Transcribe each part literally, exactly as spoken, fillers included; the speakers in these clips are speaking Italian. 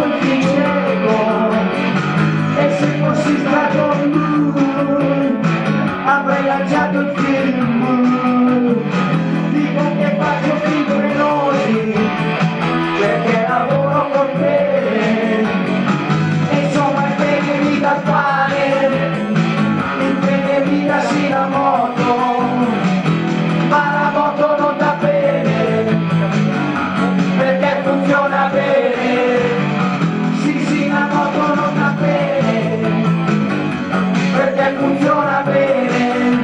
non ti seguo, e se fossi stato tu avrei lanciato il film. Dico che faccio film penosi perché lavoro con te, insomma impegnami da fare, impegnami da sì la moto, ma la moto non dà bene perché funziona bene. Sì sì, la moto non dà bene perché funziona bene.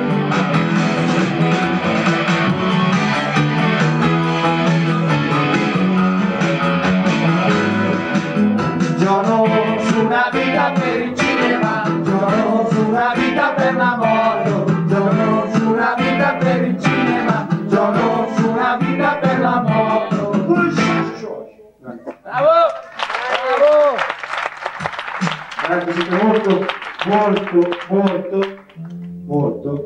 Giorno su una vita per il cinema, giorno su una vita per la moto, giorno su una vita per il cinema, giorno su una vita per la moto. Bravo! Bravo! Grazie, siete molto, molto, molto, molto